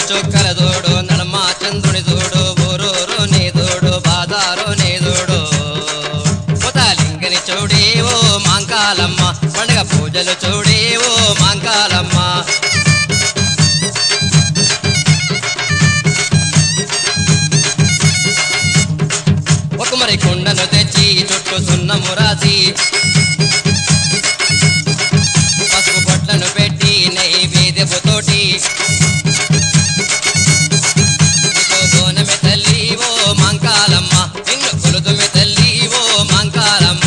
చుక్కల చూడు నడమ చంద్రుని చూడు ఊరూరు నీ చూడు బాదారు నీ చూడు పుతాలింగని చూడే ఓ మాంకాలమ్మ పండుగ పూజలు చూడే ఓ మాంకాలమ్మ ఒక మరి కుండను తెచ్చి చుట్టూ సున్నము రాసి పసుపు పొట్లను పెట్టి నైవేద్యపుతోటి తల్లి ఓ మాంకాలమ్మ నిన్ను కొలుదుమి తల్లి ఓ మాంకాలమ్మ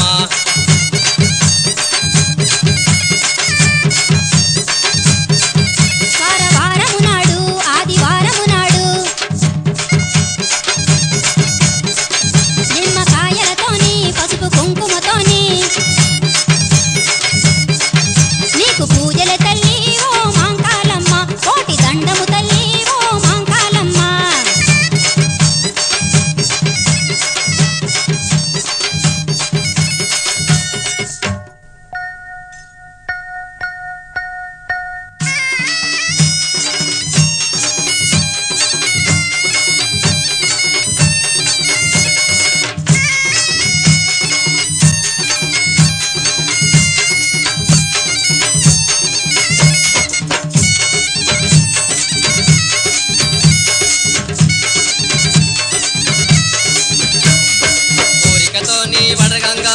వడగంగా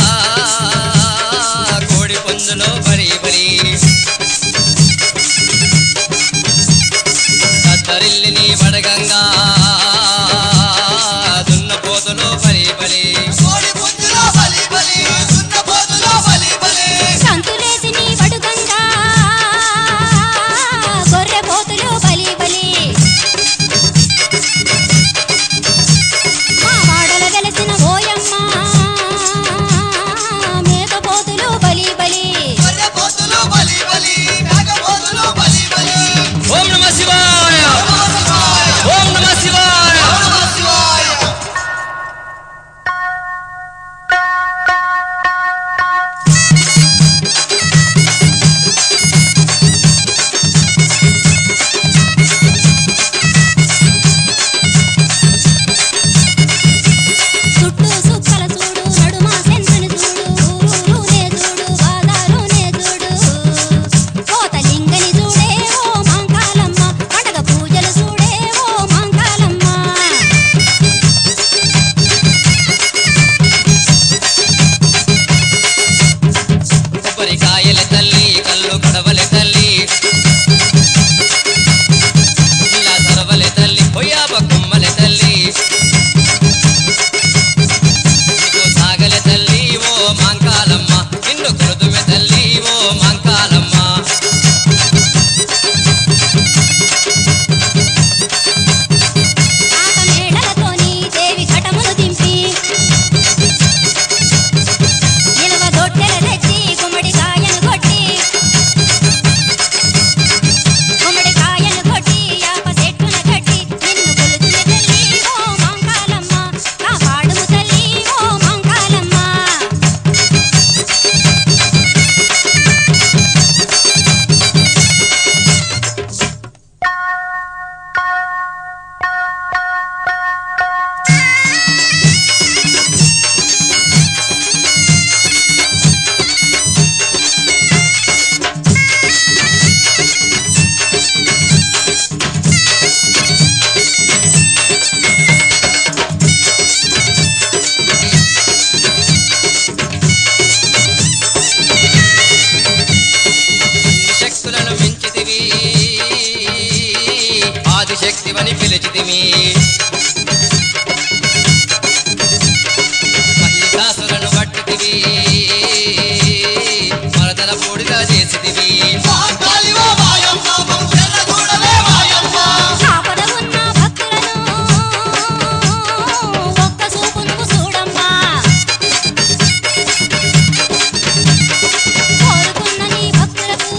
కోడి పుంజులో బలి బలి కత్తరిల్లిని వడగంగా దున్నపోతులో బలి బలి కోడి పుంజులో బలి బలి దున్నపోతులో బలి బలి సంతులేసిని వడగంగా గొర్రె పోతులో బలి బలి మా వాడల వెలసిన ఓయమ్మ ఓం నమః శివాయ ఓం నమః శివాయ చుట్టూ సుక్కల చూడు నడుమ సెంతుని చూడు ఊరూనే చూడు బాదారునే చూడు కోతలింగని చూడే ఓ మాంకాలమ్మ పండగ పూజలు చూడే ఓ మాంకాలమ్మ కొబ్బరికాయల తల్లి కల్లు కడవల తల్లి ఇలా సరవల తల్లి పొయ్యాబ కొమ్మల తల్లి సాగల తల్లి ఓ మాంకాలమ్మ నిన్ను కొలుదుమె తల్లి ఓ మాంకాలమ్మ ఆట మేడలతోని దేవి ఘటములు దింపి నిలవ దొట్టెల తెచ్చి గుమ్మడికాయను కొట్టి యాప చెట్టున కట్టి నిన్ను కొలుతున్న తల్లి ఓ మాంకాలమ్మ కాపాడుము తల్లి ఓ మాంకాలమ్మ అన్ని శక్తులను మించితివి ఆదిశక్తివని పిలిచితివి మహిషాసులను పట్టితివి మరదల పూడిగా చేసితివి ఆపద ఉన్న భక్తులను ఒక్క చూపు నువ్వు చూడమ్మా కోరుకున్న నీ భక్తులకు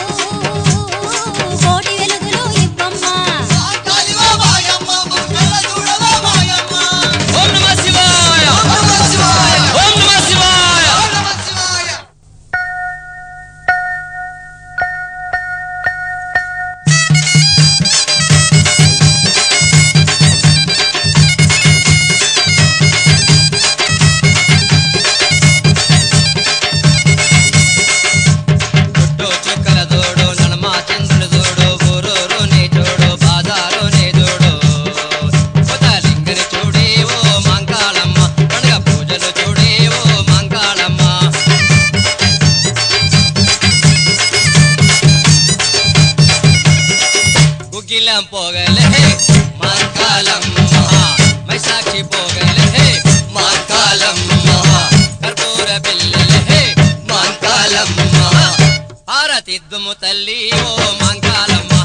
కోటి వెలుగులు ఇవ్వమ్మా ఓం నీలం పోగలే మాంకాలమ్మ మైసాక్షి పోగలే మాంకాలమ్మ కర్పూర బిల్లలే మాంకాలమ్మ హారతిద్దుము తల్లి ఓ మాంకాలమ్మ